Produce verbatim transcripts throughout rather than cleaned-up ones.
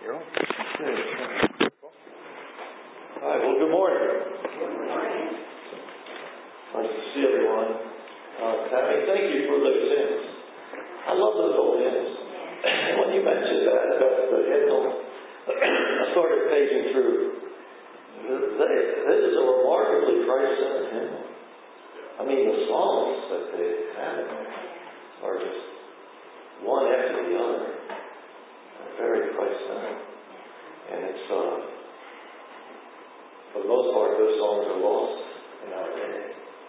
You're on. All right, well, good morning. Good morning. Nice to see everyone. Uh, Tammy, thank you for those hymns. I love those old hymns. And when you mentioned that about the hymnal, I started paging through. They, this is a remarkably Christ-centered hymnal. I mean, the songs that they have in there are just one after the other. Very Christ-centered. And it's, uh, for the most part, those songs are lost in our day.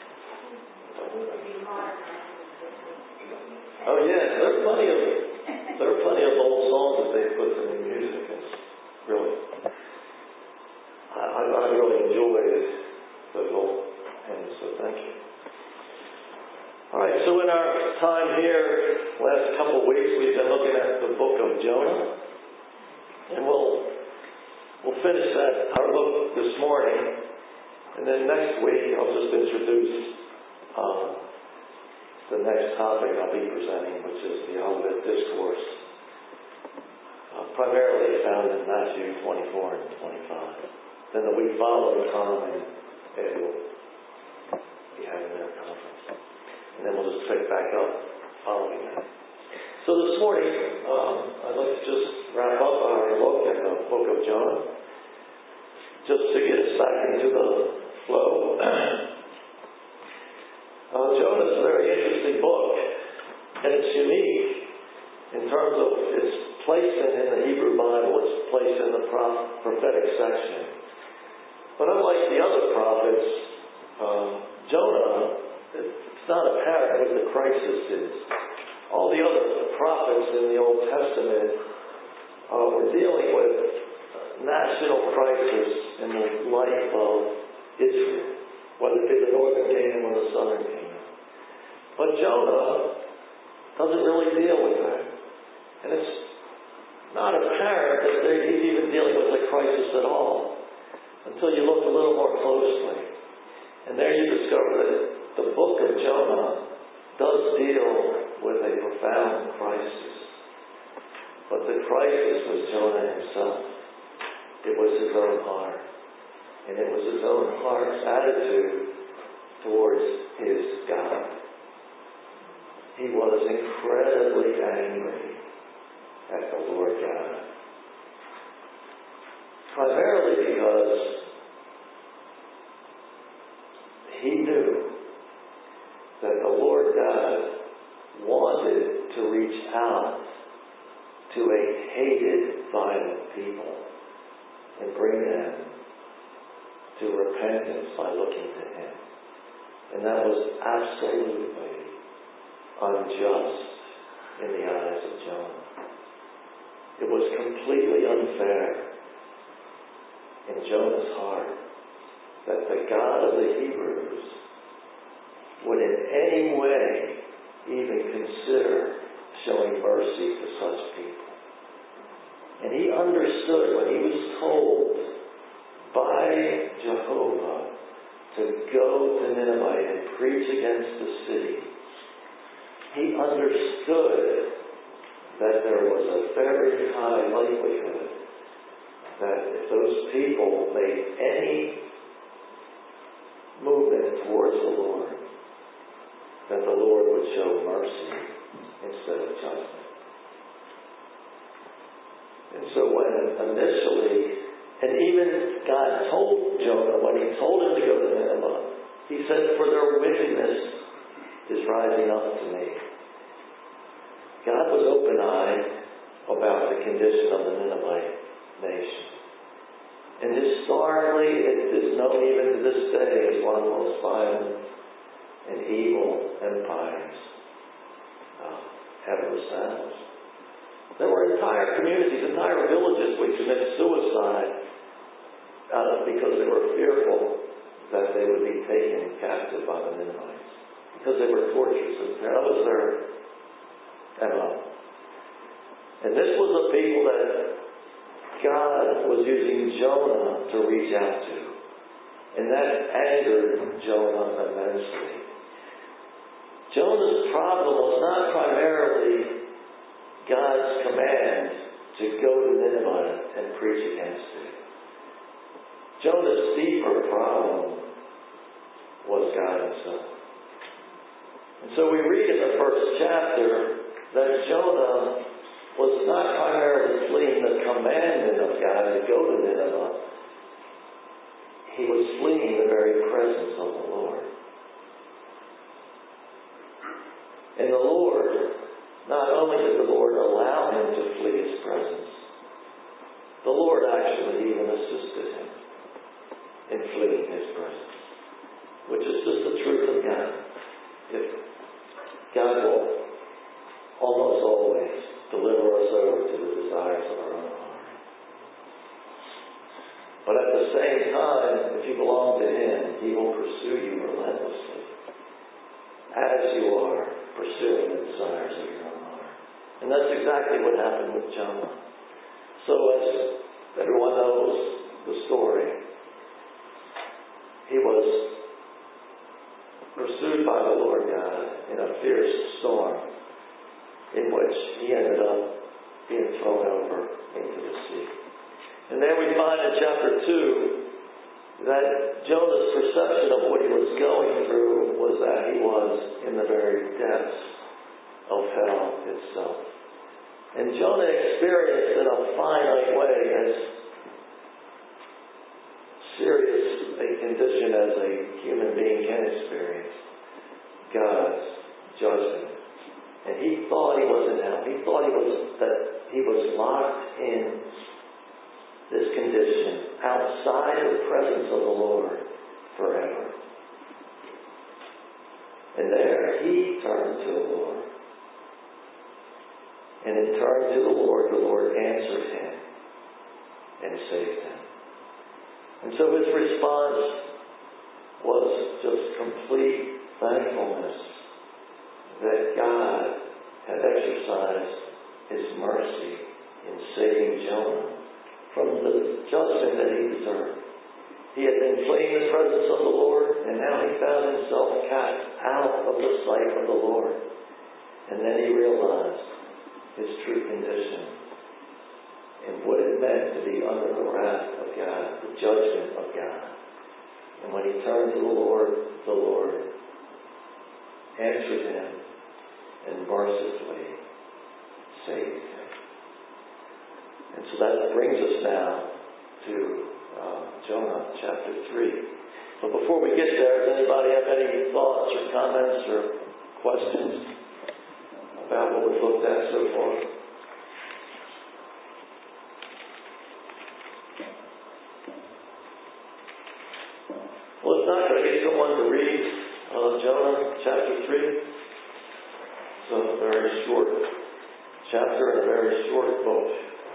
Oh, yeah, there are plenty of, there are plenty of old songs that they put in the music. It's really, I, I, I really enjoy those old hymns, so thank you. All right, so in our time here, last couple of weeks, we've been looking at the book of Jonah. And we'll we'll finish that our look this morning, and then next week I'll just introduce um, the next topic I'll be presenting, which is the Olivet Discourse, uh, primarily found in Matthew twenty-four and twenty-five. Then the week following, Tom and Ed will be having their conference, and then we'll just pick back up following that. So this morning, um, I'd like to just wrap up our look at the book of Jonah, just to get us back into the flow. uh, Jonah is a very interesting book, and it's unique in terms of its placement in the Hebrew Bible. It's placed in the prophetic section. But unlike the other prophets, uh, Jonah, it's not apparent what the crisis is. All the other prophets in the Old Testament uh, were dealing with national crisis in the life of Israel, whether it be the northern kingdom or the southern kingdom. But Jonah doesn't really deal with that. And it's not apparent that he's even dealing with a crisis at all until you look a little more closely. And there you discover that the book of Jonah does deal with a profound crisis. But the crisis was Jonah himself. It was his own heart. And it was his own heart's attitude towards his God. He was incredibly angry at the Lord God. Primarily because he knew that the Lord God wanted to reach out to a hated, violent people and bring them to repentance by looking to Him. And that was absolutely unjust in the eyes of Jonah. It was completely unfair in Jonah's heart that the God of the Hebrews would in any way even consider showing mercy to such people. And he understood when he was told by Jehovah to go to Nineveh and preach against the city, he understood that there was a very high likelihood that if those people made any movement towards the Lord, that the Lord would show mercy instead of judgment. And so when initially, and even God told Jonah, when he told him to go to Nineveh, he said, "For their wickedness is rising up to me." God was open-eyed about the condition of the Ninevite nation. And historically, it is known even to this day as one of the most violent and evil empires uh, ever established. There were entire communities, entire villages which committed suicide uh, because they were fearful that they would be taken captive by the Ninevites, because they were tortured. So that was their M O. And this was the people that God was using Jonah to reach out to. And that angered Jonah immensely. Jonah's problem was not primarily God's command to go to Nineveh Jonah's deeper problem was God himself. And so we read in the first chapter that Jonah was not primarily fleeing the commandment of God to go to Nineveh. He was fleeing the very presence of the Lord. And the Lord, not only did the Lord allow him to flee his presence, the Lord actually even assisted him in fleeing his presence, which is just the truth of God. If God will almost always deliver us over to the desires of our own heart. But at the same time, if you belong to him, he will pursue you relentlessly, as you are pursuing the desires of your own heart. And that's exactly what happened with Jonah. So as everyone knows the story, he was pursued by the Lord God in a fierce storm in which he ended up being thrown over into the sea. And then we find in chapter two that Jonah's perception of what he was going through was that he was in the very depths of hell itself. And Jonah experienced in a finite way, as serious a condition as a human being can experience, God's judgment. And he thought he was in hell. He thought he was that he was locked in this condition outside of the presence of the Lord forever. And there he turned to the Lord. And in turning to the Lord, the Lord answered him and saved him. And so his response was just complete thankfulness that God had exercised his mercy in saving Jonah from the judgment that he deserved. He had been fleeing the presence of the Lord, and now he found himself cast out of the sight of the Lord. And then he realized his true condition and what it meant to be under the wrath of God, the judgment of God. And when he turned to the Lord, the Lord answered him and mercifully saved him. And so that brings us now to uh, Jonah chapter three. But before we get there, does anybody have any thoughts or comments or questions about what we've looked at so far? Well, if not, could I get someone to read uh, Jonah chapter three? It's a very short chapter and a very short book.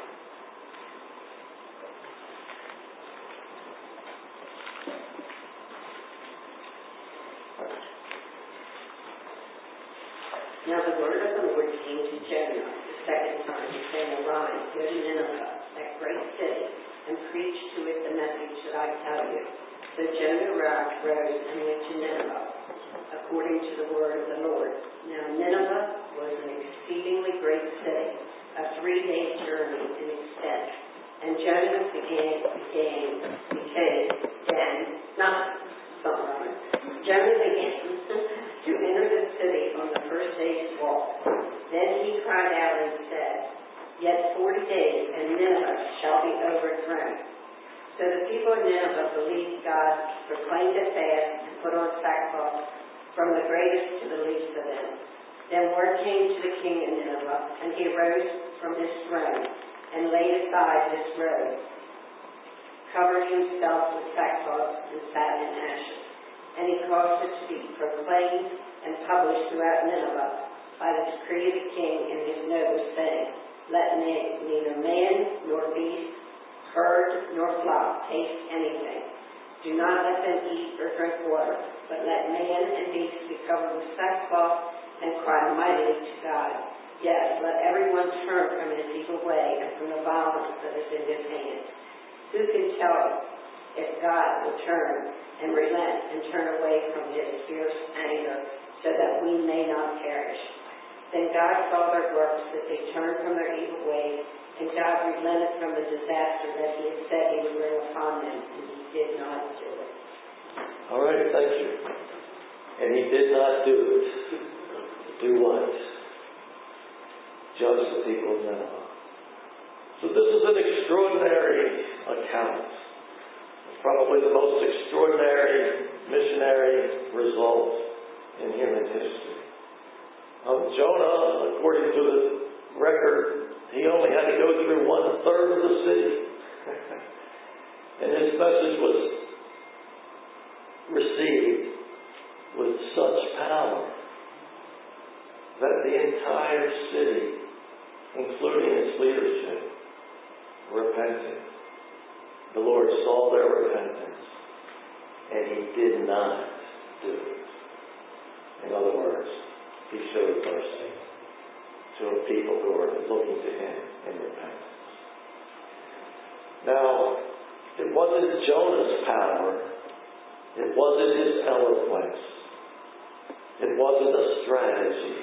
Now the word of the Lord came to Jonah the second time, saying, Arise, go to Nineveh, that great city, and preach to it the message that I tell you. So Jonah rose and went to Nineveh, according to the word of the Lord. Now Nineveh was an exceedingly great city, a three-day journey in extent. And Jonah began, began, became, then, not something, Jonah began to enter the city on the first day's walk. Then he cried out and said, Yet forty days, and Nineveh shall be overthrown. So the people of Nineveh believed God, proclaimed a fast, and put on sackcloth, from the greatest to the least of them. Then word came to the king of Nineveh, and he arose from his throne, and laid aside his robe, covered himself with sackcloth, and sat in ashes. And he caused it to be proclaimed and published throughout Nineveh by the decree of the king and his nobles, saying, Let neither man nor beast, herd nor flock taste anything. Do not let them eat or drink water, but let man and beast be covered with sackcloth and cry mightily to God. Yes, let everyone turn from his evil way and from the violence that is in his hand. Who can tell if God will turn and relent and turn away from his fierce anger, so that we may not perish? Then God saw their works, that they turned from their evil ways. And God relented from the disaster that he had said he would bring upon them, and he did not do it. All right, thank you. And he did not do it. Do what? Judge the people of Nineveh. So this is an extraordinary account. It's probably the most extraordinary missionary result in human history. Um, Jonah, according to the record, he only had to go through one third of the city. And his message was received with such power that the entire city, including its leadership, repented. The Lord saw their repentance, and he did not do it. In other words, he showed mercy to a people who were looking to him in repentance. Now, it wasn't Jonah's power. It wasn't his eloquence. It wasn't a strategy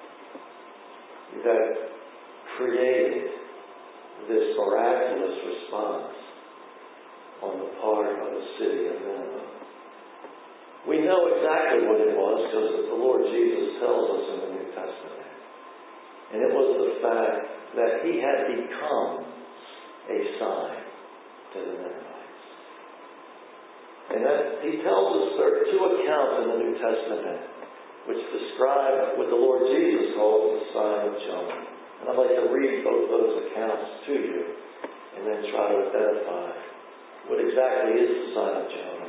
that created this miraculous response on the part of the city of Nineveh. We know exactly what it was because the Lord Jesus tells us in the New Testament. And it was the fact that he had become a sign to the Ninevites. And that, he tells us there are two accounts in the New Testament which describe what the Lord Jesus calls the sign of Jonah. And I'd like to read both those accounts to you and then try to identify what exactly is the sign of Jonah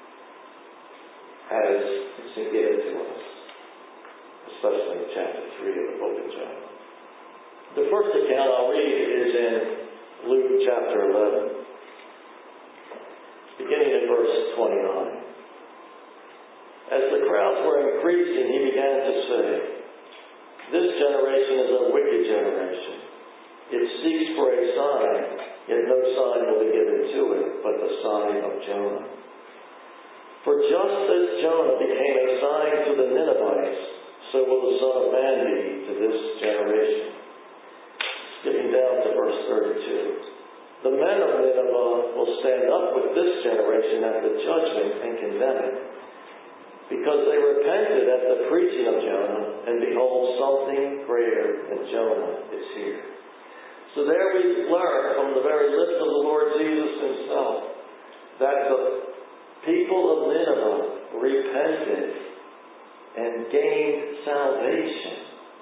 as it's been given to us, especially in chapter three of the book of Jonah. The first account I'll read is in Luke chapter eleven, beginning in verse twenty-nine. As the crowds were increasing, he began to say, "This generation is a wicked generation. It seeks for a sign, yet no sign will be given to it, but the sign of Jonah. For just as Jonah became a sign to the Ninevites, so will the Son of Man be to this generation." Skipping down to verse thirty-two. "The men of Nineveh will stand up with this generation at the judgment and condemn it, because they repented at the preaching of Jonah, and behold, something greater than Jonah is here." So there we learn from the very lips of the Lord Jesus himself that the people of Nineveh repented and gained salvation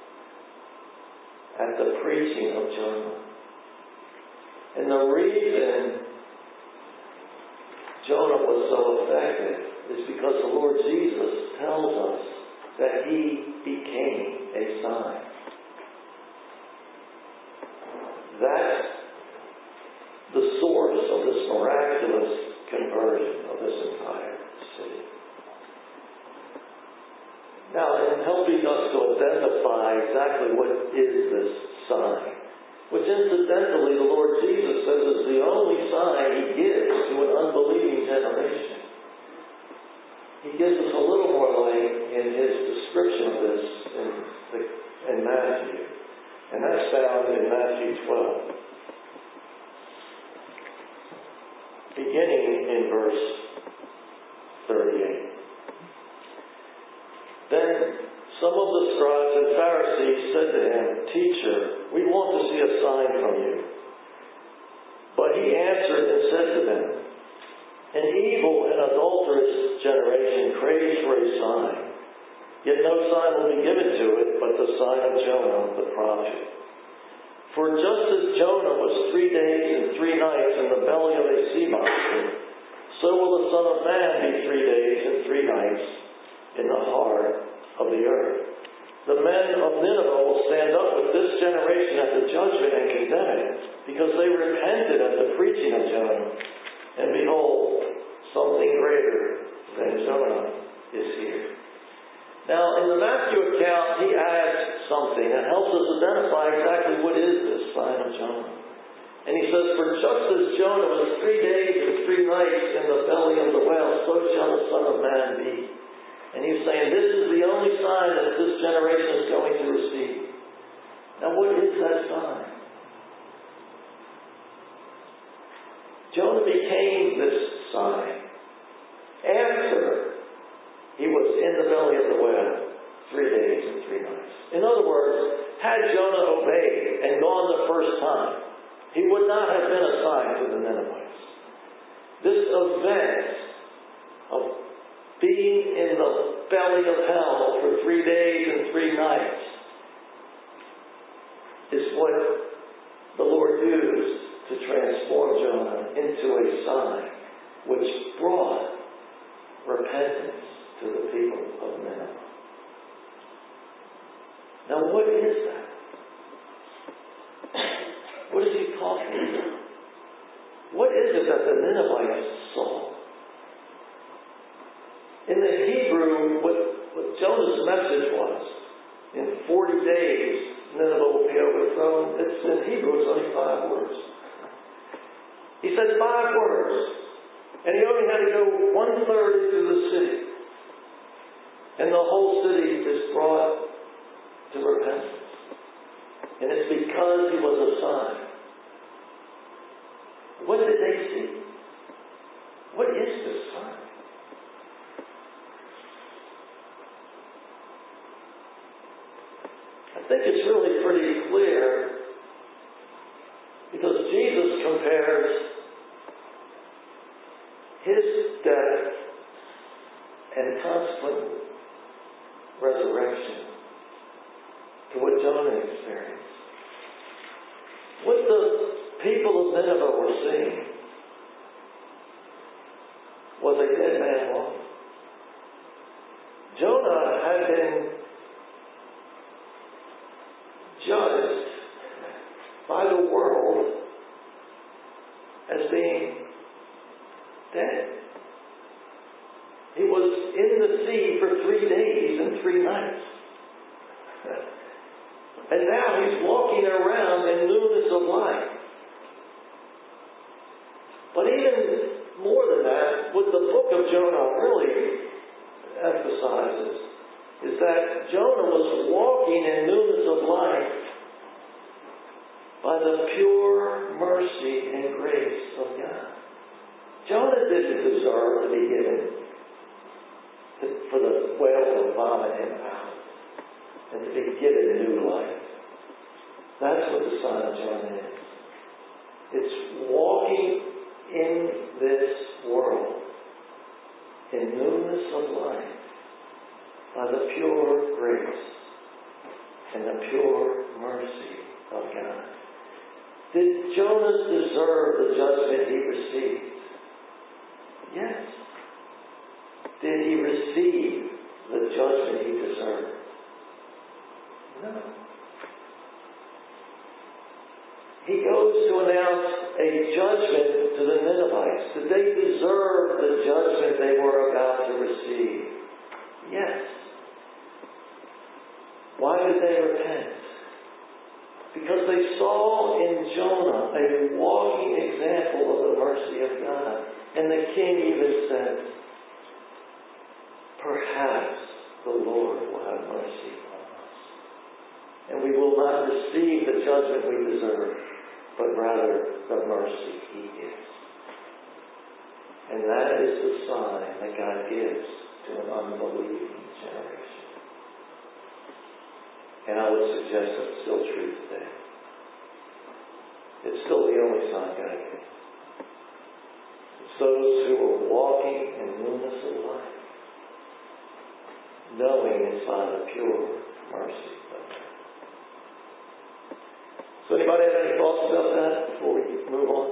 at the preaching of Jonah. And the reason Jonah was so effective is because the Lord Jesus tells us that he became a sign. That's the source of this miraculous conversion of this entire city. Now, in helping us to identify exactly what is this sign, which incidentally the Lord Jesus says is the only sign he gives to an unbelieving generation, he gives us a little more light in his description of this in, the, in Matthew. And that's found in Matthew twelve. Beginning in verse thirty-eight. "Then some of the scribes and Pharisees said to him, 'Teacher, we want to see a sign from you.' But he answered and said to them, 'An evil and adulterous generation craves for a sign, yet no sign will be given to it but the sign of Jonah the prophet. For just as Jonah was three days and three nights in the belly of a sea monster, so will the Son of Man be three days and three nights in the heart of the earth. The men of Nineveh will stand up with this generation at the judgment and condemn it, because they repented at the preaching of Jonah. And behold, something greater than Jonah is here.'" Now, in the Matthew account, he adds something that helps us identify exactly what is this sign of Jonah. And he says, "For just as Jonah was three days and three nights in the belly of the whale, so shall the Son of Man be." And he's saying this is the only sign that this generation is going to receive. Now, what is that sign? Jonah became this sign after he was in the belly of the whale three days and three nights. In other words, had Jonah obeyed and gone the first time, he would not have been a sign to the Ninevites. This event of being in the belly of hell for three days and three nights is what the Lord used to transform Jonah into a sign which brought repentance to the people of Nineveh. Now, what is that? What is he talking about? What is it that the Ninevites saw? In the Hebrew, what, what Jonah's message was, in forty days, Nineveh will be overthrown. It's in Hebrew, it's only five words. He said five words. And he only had to go one-third into the city. And the whole city is brought to repentance. And it's because he was a sign. What did they see? What is this sign? I think it's really pretty clear because Jesus compares his death and consequent resurrection to what Jonah experienced. What the people of Nineveh were seeing was a dead man walking. Jonah had been judged by the world as being dead. He was in the sea for three days and three nights. And now he's walking around in newness of life. But even more than that, what the book of Jonah really emphasizes is that Jonah was walking in newness of life by the pure mercy and grace of God. Jonah didn't deserve to be given to, for the whale to vomit him out and to be given new life. That's what the sign of Jonah is. It's walking in this world in newness of life by the pure grace and the pure mercy of God. Did Jonah deserve the judgment he received? Yes. Did he receive the judgment he deserved? No. He goes to announce a judgment to the Ninevites. Did they deserve the judgment they were about to receive? Yes. Why did they repent? Because they saw in Jonah a walking example of the mercy of God. And the king even said, perhaps the Lord will have mercy on us. And we will not receive the judgment we deserve, but rather the mercy he gives. And that is the sign that God gives to an unbelieving generation. And I would suggest it's still true today. It's still the only sign God gives. It's those who are walking in newness of life, knowing it's by the pure mercy of God. So anybody have any thoughts about that before we move on?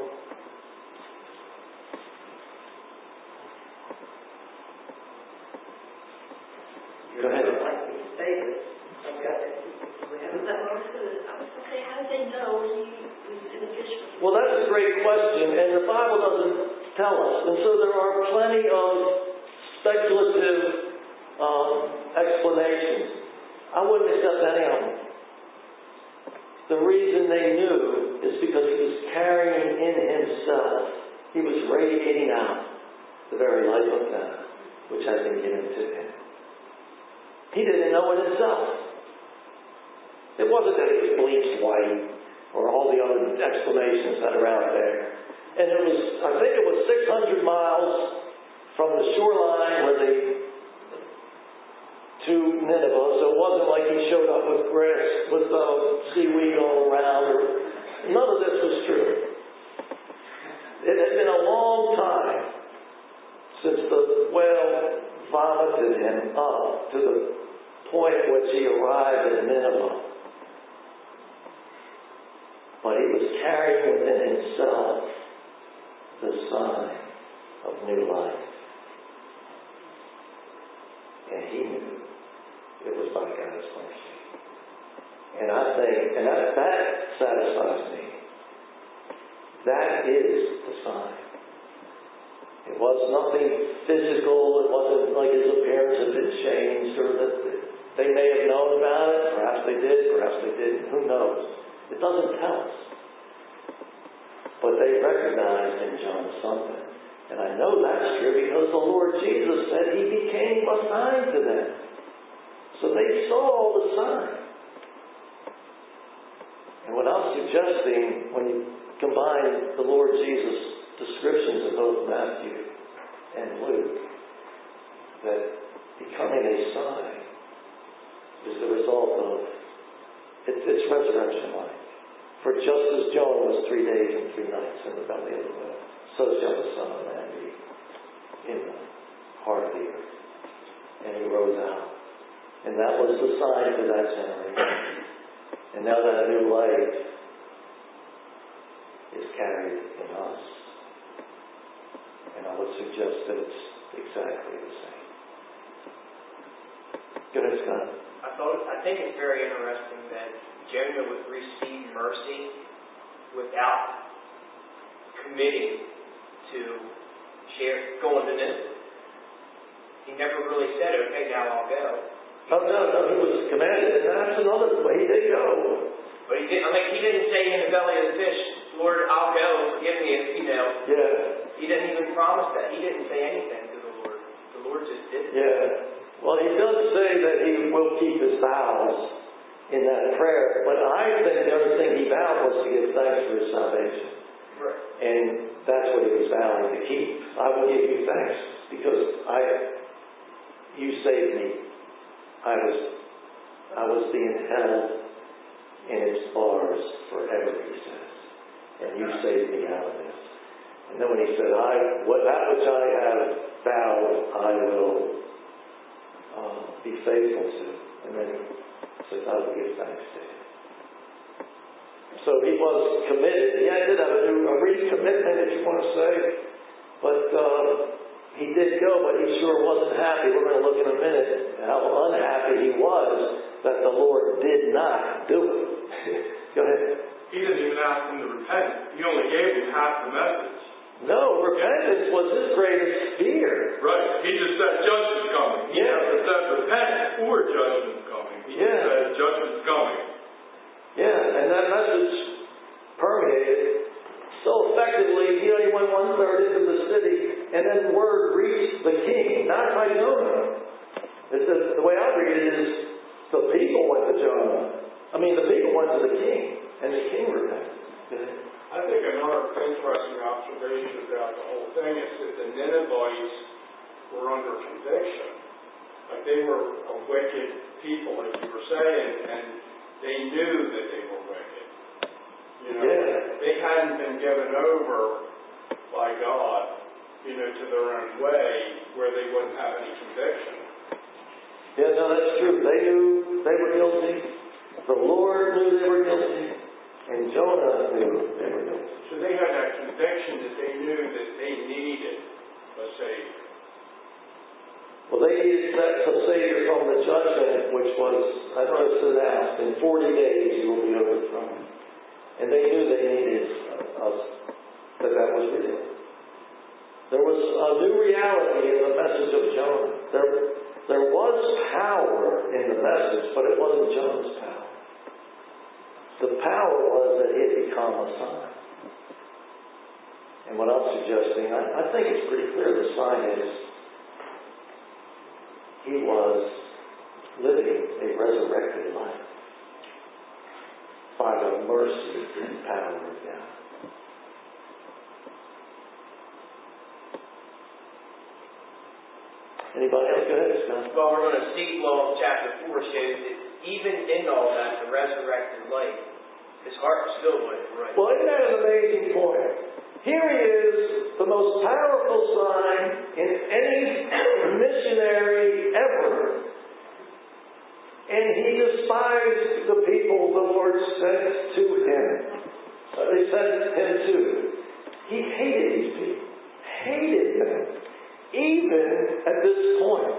Go ahead. I'd like to say this. I've got it. I was going to say, how did they know he was in the fish? Well, that's a great question, and the Bible doesn't tell us. And so there are plenty of speculative um, explanations. I wouldn't accept any of them. The reason they knew is because he was carrying in himself, he was radiating out the very life of God, which had been given to him. He didn't know it himself. It wasn't that he was bleached white or all the other explanations that are out there. And it was, I think it was six hundred miles from the shoreline where they, to Nineveh. So it wasn't like he showed up with grass, with uh, seaweed all around. Or, none of this was true. It had been a long time since the whale vomited him up to the point at which he arrived in Nineveh. But he was carrying within himself the sign of new life. And he knew it was by God's mercy. And I think, and that, that satisfies me. That is the sign. It was nothing physical. It wasn't like his appearance had been changed, or that they may have known about it. Perhaps they did, perhaps they didn't. Who knows? It doesn't tell us. But they recognized in John something. And I know that's true because the Lord Jesus said he became a sign to them. So they saw the sign. And what I'm suggesting, when you combine the Lord Jesus' descriptions of both Matthew and Luke, that becoming a sign is the result of it's, it's resurrection life. For just as Jonah was three days and three nights in the belly of the whale, so shall the Son of Man be in the heart of the earth. And he rose out. And that was the sign for that generation. And now that new light is carried in us. And I would suggest that it's exactly the same. Go ahead, Scott. I thought I think it's very interesting that Jonah would receive mercy without committing to share going to Nineveh. He never really said, "Okay, now I'll go." Oh no, no, he was commanded, and that's another way he did go. But he didn't. I mean, he didn't say in the belly of the fish, "Lord, I'll go. Forgive me if you know." Yeah. He didn't even promise that. He didn't say anything to the Lord. The Lord just did it. Yeah. Well, he does say that he will keep his vows in that prayer, but I think the other thing he vowed was to give thanks for his salvation. Right. And that's what he was vowing to keep. I will give you thanks because I, you saved me. I was, I was being held in its bars forever, he says, and you saved me out of this. And then when he said, "I, what that which I have vowed, I will uh, be faithful to," and then he says, "I will give thanks to him." So he was committed. He did have a new, a recommitment, if you want to say, but uh, he did go, but he sure wasn't happy. We're going to look in a minute how unhappy he was that the Lord did not do it. Go ahead. He didn't even ask him to repent. He only gave him half the message. No, repentance was his greatest fear. Right. He just said judgment's coming. He Yeah. never said repent or judgment's coming. He Yeah. just said judgment's coming. Yeah, and that message permeated so effectively. You know, he went one third into the city, and then word reached the king, not by Jonah. It's the, the way I read it is the people went to Jonah. I mean, the people went to the king, and the king repented. I think another interesting observation about the whole thing is that the Ninevites were under conviction. Like they were a wicked people, as you were saying, and they knew that they were wicked. You know, Yeah. they hadn't been given over by God, you know, to their own way where they wouldn't have any conviction. Yeah, no, that's true. They knew they were guilty. The Lord knew they were guilty. And Jonah knew they were guilty. So they had that conviction that they knew that they needed a Savior. Well, they needed a Savior from the judgment, which was, I just announced, in forty days you will be overthrown. And they knew they needed us, that that was real. There was a new reality in the message of Jonah. There, there was power in the message, but it wasn't Jonah's power. The power was that it had become a sign. And what I'm suggesting, I, I think it's pretty clear the sign is he was living a resurrected life by the mercy and power of God. Anybody else? Go ahead, Scott. Well, we're going to see flow of chapter four shows that even in all that, the resurrected life, his heart still wasn't right. Well, isn't that an amazing point? Here he is, the most powerful sign in any missionary ever. And he despised the people the Lord sent to him. Uh, they sent him to. He hated these people. Hated them. Even at this point.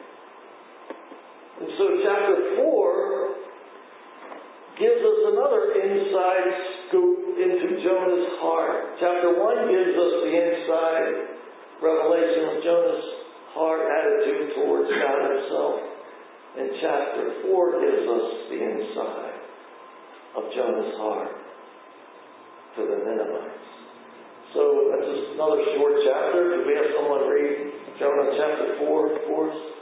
And so chapter four gives us another inside scoop into Jonah's heart. Chapter one gives us the inside revelation of Jonah's heart attitude towards God himself. And chapter four gives us the inside of Jonah's heart to the Ninevites. So that's just another short chapter. Could we have someone read Jonah chapter four for us?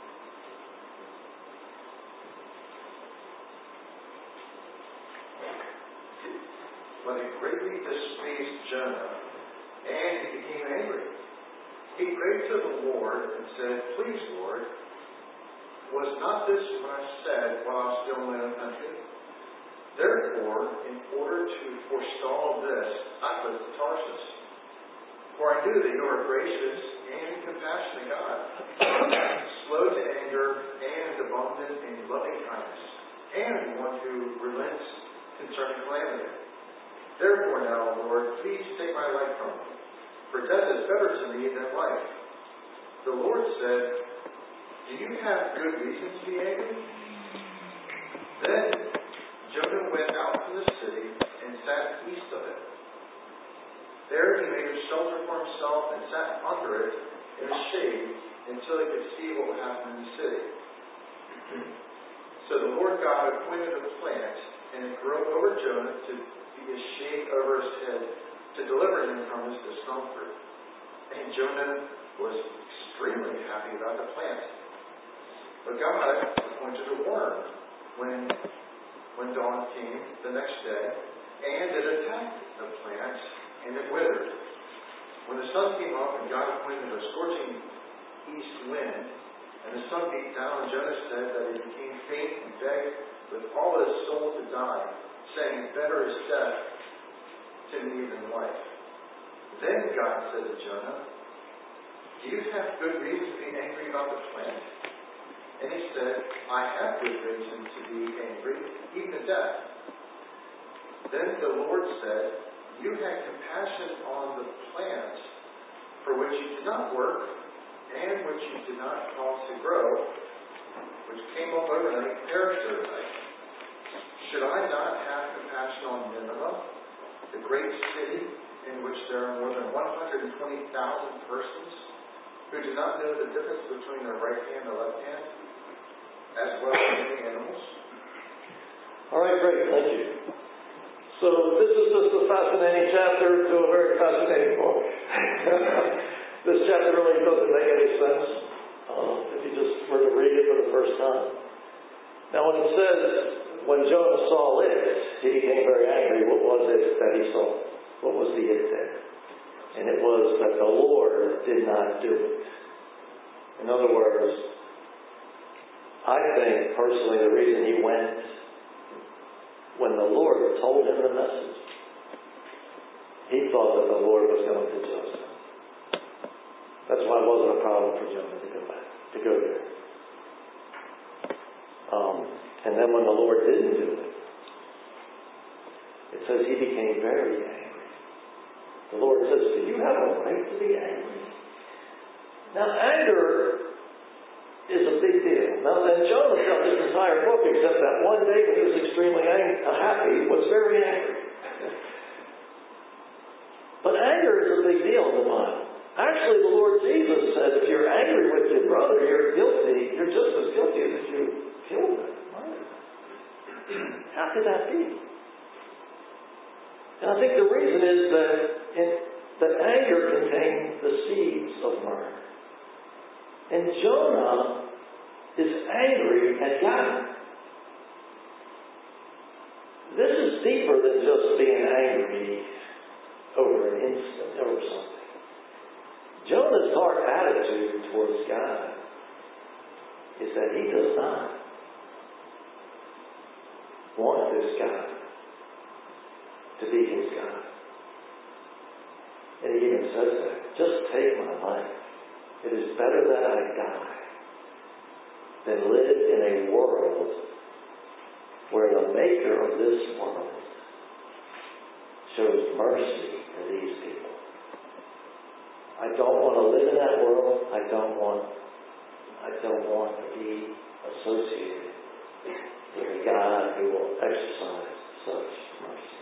But it greatly displeased Jonah, and he became angry. He prayed to the Lord and said, "Please, Lord, was not this what I said while I was still in my own country? Therefore, in order to forestall this, I fled to Tarshish. For I knew that you are gracious and compassionate God, slow to anger and abundant in loving kindness, and one who relents concerning calamity. Therefore now, Lord, please take my life from me, for death is better to me than life." The Lord said, "Do you have good reason to be angry?" Then Jonah went out from the city and sat east of it. There he made a shelter for himself and sat under it in the shade until he could see what would happen in the city. So the Lord God appointed a plant, and it grew over Jonah to be a shade over his head, to deliver him from his discomfort. And Jonah was extremely happy about the plant. But God appointed a worm when, when dawn came the next day, and it attacked the plant, and it withered. When the sun came up and God appointed a scorching east wind, and the sun beat down, Jonah said that he became faint and begged with all his soul to die, saying, "Better is death to me than life." Then God said to Jonah, "Do you have good reason to be angry about the plant?" And he said, "I have good reason to be angry, even death." Then the Lord said, "You had compassion on the plant for which you did not work, and which you did not cause to grow, which came up overnight, perished overnight. Should I not have compassion on Nineveh, the great city in which there are more than one hundred twenty thousand persons who do not know the difference between their right hand and their left hand, as well as many animals?" All right, great. Thank you. So this is just a fascinating chapter to a very fascinating book. This chapter really doesn't make any sense uh, if you just were to read it for the first time. Now when it says, when Jonah saw it, he became very angry. What was it that he saw? What was the it there? And it was that the Lord did not do it. In other words, I think personally the reason he went, when the Lord told him the message, he thought that the Lord was going to judge him. That's why it wasn't a problem for Jonah to go back, to go there. Um, and then when the Lord didn't do it, it says he became very angry. The Lord says, "Do you have a right to be angry?" Now, anger is a big deal. Now, and Jonah throughout this entire book, except that one day when he was extremely ang- happy, was very angry. But anger is a big deal in the Bible. Actually, the Lord Jesus said, if you're angry with your brother, you're guilty. You're just as guilty as if you killed him. How could that be? And I think the reason is that, in, that anger contains the seeds of murder. And Jonah is angry at God. This is deeper than just being angry over an instant, over something. Jonah's heart attitude towards God is that he does not want this God to be his God. And he even says that, just take my life. It is better that I die than live in a world where the maker of this world shows mercy to these people. I don't want to live in that world. I don't want I don't want to be associated with a God who will exercise such mercy.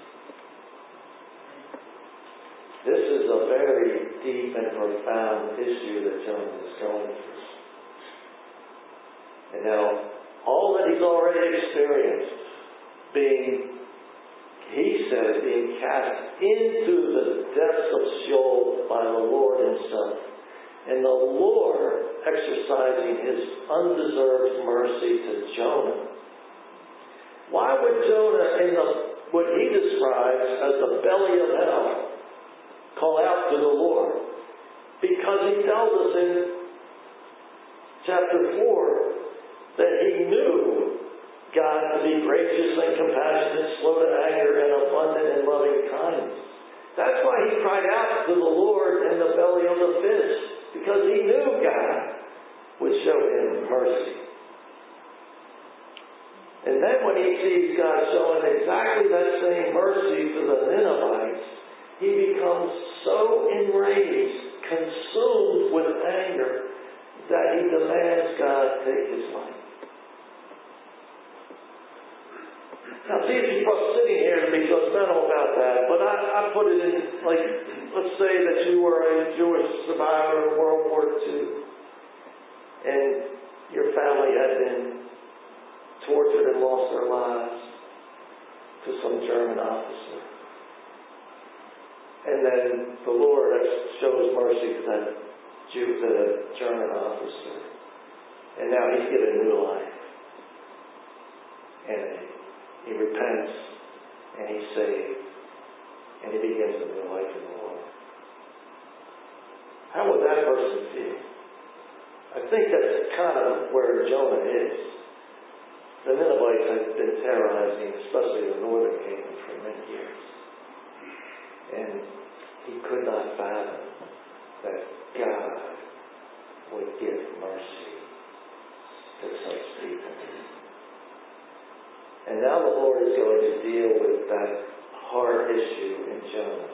This is a very deep and profound issue that Jonah is going through. And now, all that he's already experienced, being, he said, being cast into the depths of Sheol by the Lord himself, and the Lord exercising his undeserved mercy to Jonah. Why would Jonah, in the, what he describes as the belly of hell, call out to the Lord? Because he tells us in chapter four that he knew God to be gracious and compassionate, slow to anger, and abundant in loving kindness. That's why he cried out to the Lord in the belly of the fish, because he knew God would show him mercy. And then when he sees God showing exactly that same mercy to the Ninevites, he becomes so enraged, consumed with anger, that he demands God take his life. Now, see if you're sitting here to be judgmental about that, but I, I put it in, like, let's say that you were a Jewish survivor of World War Two, and your family had been tortured and lost their lives to some German officer. And then the Lord shows mercy to that Jew, to the German officer. And now he's given new life. And he repents, and he's saved, and he begins a new life in the Lord. How would that person feel? I think that's kind of where Jonah is. The Ninevites had been terrorizing, especially the northern kingdom, for many years. And he could not fathom that God would give mercy to such people. And now the Lord is going to deal with that hard issue in Jonah.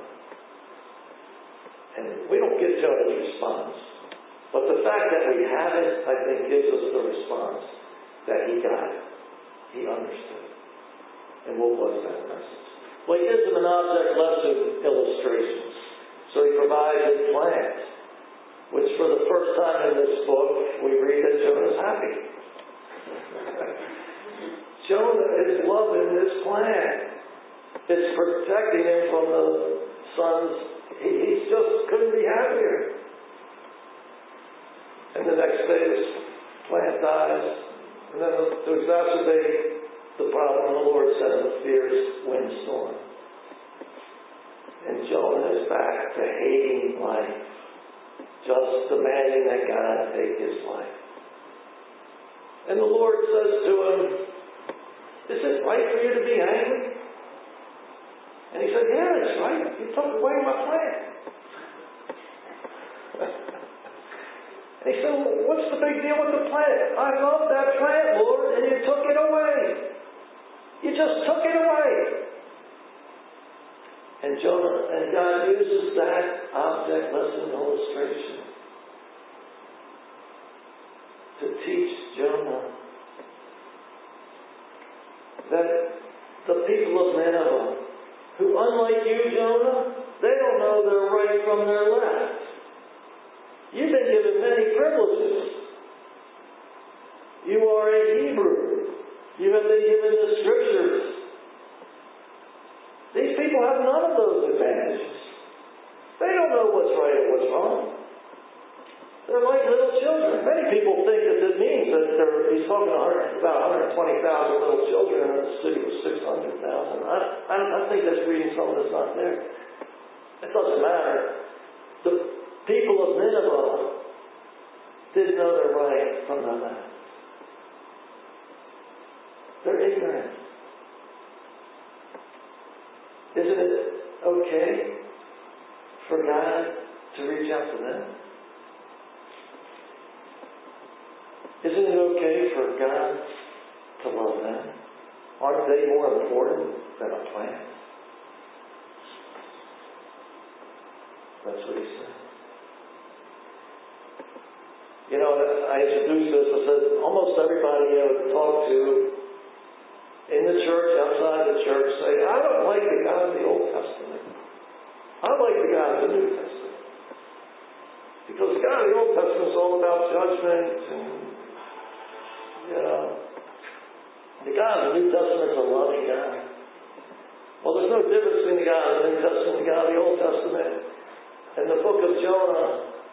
And we don't get Jonah's response. But the fact that we have it, I think, gives us the response that he got. He understood. And we'll bless that message. Well, he gives them an object lesson illustrations. So he provides a plant, which for the first time in this book, we read that Jonah's happy. Jonah is loving this plant. It's protecting him from the sun's. He, he just couldn't be happier. And the next day, this plant dies. And then to exacerbate the problem, the Lord sent him a fierce windstorm. And Jonah is back to hating life, just demanding that God take his life. And the Lord says to him, is it right for you to be angry? And he said, yeah, it's right. You took away my plant. And he said, well, what's the big deal with the plant? I love that plant, Lord, and you took it away. You just took it away. And Jonah, and God uses that object lesson illustration to teach Jonah that the people of Nineveh, who unlike you, Jonah, they don't know their right from their left. You've been given many privileges. You are a Hebrew. You have been given the Scriptures. These people have none of those advantages. They don't know what's right and what's wrong. They're like little children. Many people think that this means that there, he's talking about one hundred twenty thousand little children, and the city was six hundred thousand. I, I, I think that's reading something that's not there. It doesn't matter. The people of Nineveh didn't know their right from their left. for God to reach out to them? Isn't it okay for God to love them? Aren't they more important than a plant? That's what he said. You know, I introduced this, I said, almost everybody I would talk to in the church, outside the church, say, I don't like the God of the Old Testament. I like the God of the New Testament. Because the God of the Old Testament is all about judgment and, you know, the God of the New Testament is a loving God. Well, there's no difference between the God of the New Testament and the God of the Old Testament. And the book of Jonah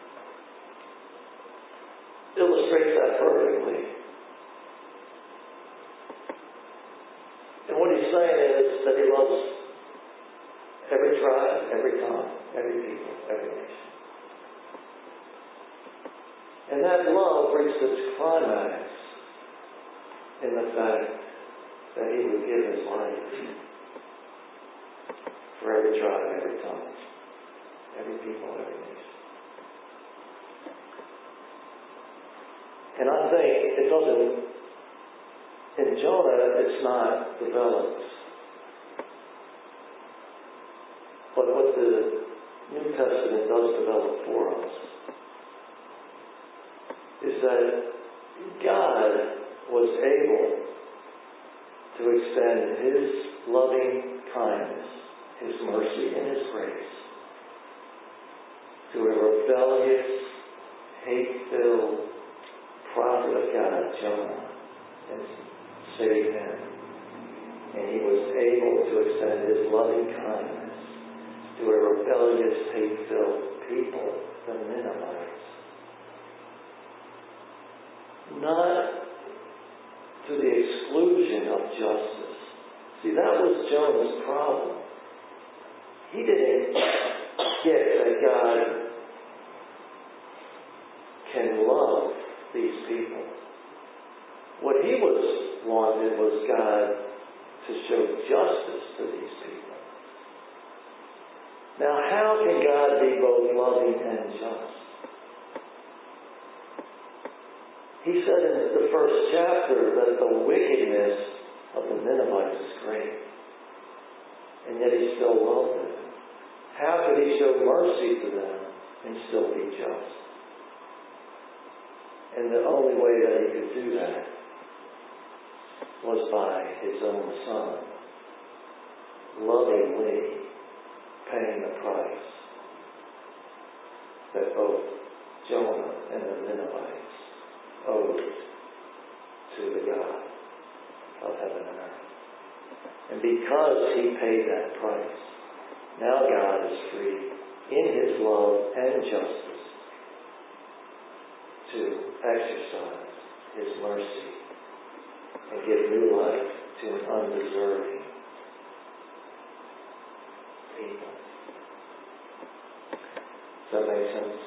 illustrates that perfectly. And what he's saying is that he loves every tribe, every tongue, every people, every nation. And that love reached its climax in the fact that he would give his life for every tribe, every tongue, every people, every nation. And I think it doesn't, in Jonah, it's not developed. But what the New Testament does develop for us is that God was able to extend His loving kindness, His mercy, and His grace to a rebellious, hate-filled prophet of God, Jonah, and save him. And he was able to extend his loving kindness to a rebellious, hate-filled people, the Ninevites. Not to the exclusion of justice. See, that was Jonah's problem. He didn't get that God can love these people. What he was wanted was God to show justice to these people. Now, how can God be both loving and just? He said in the first chapter that the wickedness of the Ninevites is great, and yet he still loved them. How could he show mercy to them and still be just? And the only way that he could do that was by his own Son, lovingly paying the price that both Jonah and the Ninevites owed to the God of heaven and earth. And because he paid that price, now God is free in his love and justice to exercise his mercy and give new life to an undeserving people. Does that make sense?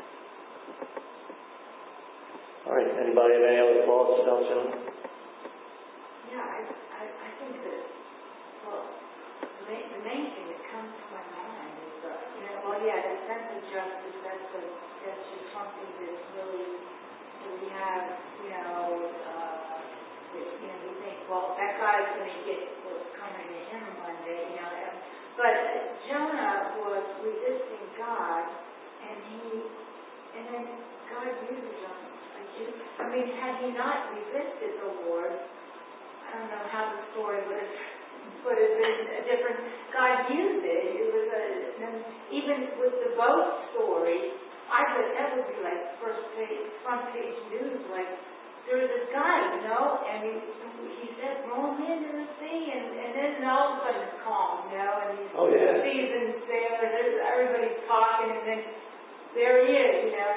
All right, anybody have any other thoughts about Jonah? Yeah, I, I, I think that, well, the main, the main thing that comes to my mind is, uh, you know, well, yeah, the sense of justice, that's, a, that's just something that's really, that we have, you know, uh, that, you know, we think, well, that guy's going to get what's coming to him one day, you know. But Jonah was resisting God, and he, and then God uses him. I mean, had he not resisted the Lord, I don't know how the story would have, would have been a different. God used it. It was a, even with the boat story, I would, that would be like first page, front page news, like, there was this guy, you know, and he, he said, throw him into the sea, and, and then all of a sudden it's calm, you know, and he's oh, yeah. seasoned sailor, there's, everybody's talking, and then there he is, you know,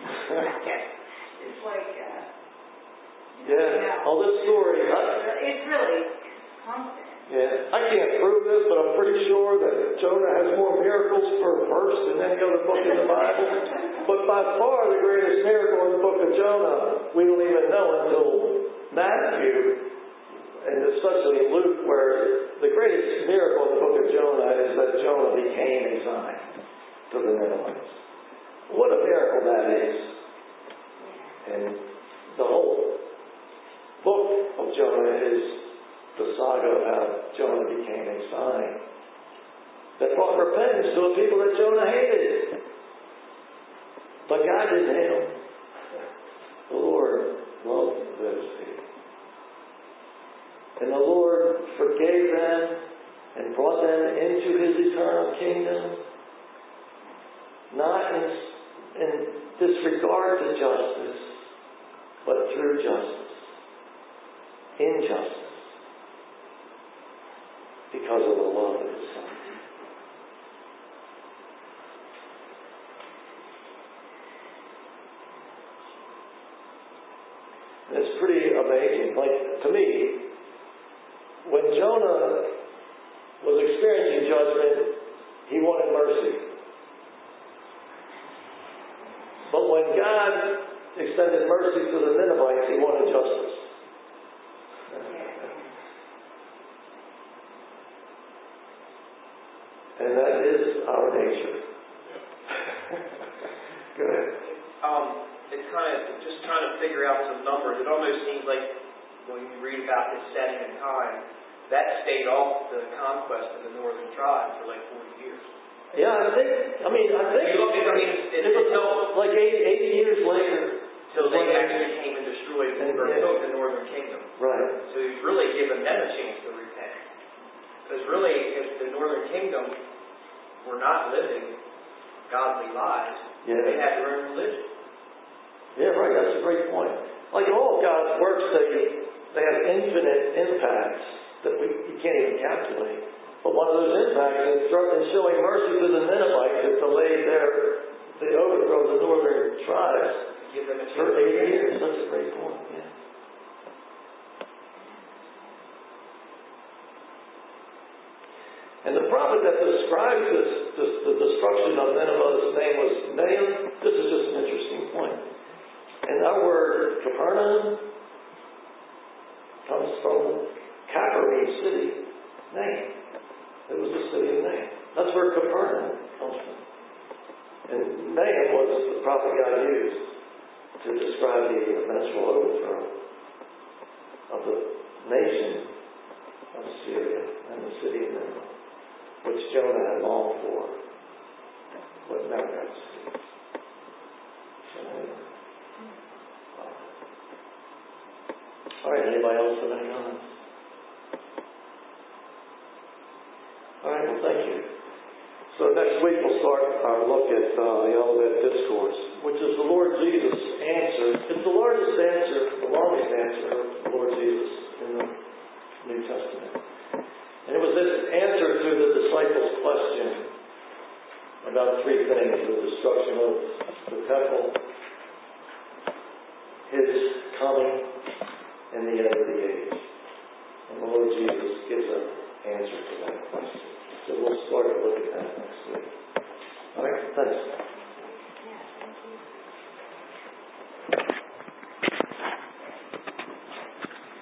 it's like, uh, yeah, you know, all this story, I, it's really something. yeah, I can't prove this, but I'm pretty sure that Jonah has more miracles per verse than any other book in the Bible. But by far the greatest miracle in the book of Jonah, we don't even know until Matthew, and especially Luke, where the greatest miracle in the book of Jonah is that Jonah became a sign. to the Ninevites. What a miracle that is. And the whole book of Jonah is the saga of how Jonah became a sign that brought repentance to a people that Jonah hated. But God didn't hate them. The Lord loved those people. And the Lord forgave them and brought them into His eternal kingdom, not in, in disregard to justice, but through justice, in justice, because of the love of His Son. And it's pretty amazing. Like, to me, when Jonah was experiencing judgment, he wanted mercy. But when God extended mercy to the Ninevites, He wanted justice. And that is our nature. Go ahead. Um, it's kind of just trying to figure out some numbers. It almost seems like when you read about this setting in time, that stayed off the conquest of the northern tribes for like forty years. Yeah, I think, I mean, I think You look at, I mean, it, it was until, like eighty, eighty years later. until they actually came and destroyed And, or yeah. took the northern kingdom. Right. So He's really given them a chance to repent. Because really, if the northern kingdom were not living godly lives, Yeah. they had their own religion. Yeah, right. That's a great point. Like all God's works, they they have infinite impacts that we you can't even calculate. But one of those impacts is in showing mercy to the Ninevites that delayed their the overthrow of the northern tribes Give them a chance. for eighty years. That's a great point. Yeah. And the prophet that describes this, this the destruction of Nineveh, his name was Nahum. This is just an interesting point. And our word Capernaum comes from Capernaum city name. It was the city of Nahum. That's where Capernaum comes from. And Nahum was the prophet God used to describe the eventual overthrow of the nation of Syria and the city of Nineveh, which Jonah had longed for, but never got to see. So anyway. All right, anybody else have any comments? All right, well, thank you. So next week we'll start our look at uh, the Olivet Discourse, which is the Lord Jesus' answer. It's the largest answer, the longest answer of the Lord Jesus in the New Testament. And it was this answer to the disciples' question about three things: the destruction of the temple, His coming, and the end of the age. And the Lord Jesus gives an answer to that question. So we'll start to look at that next week. All right, thanks.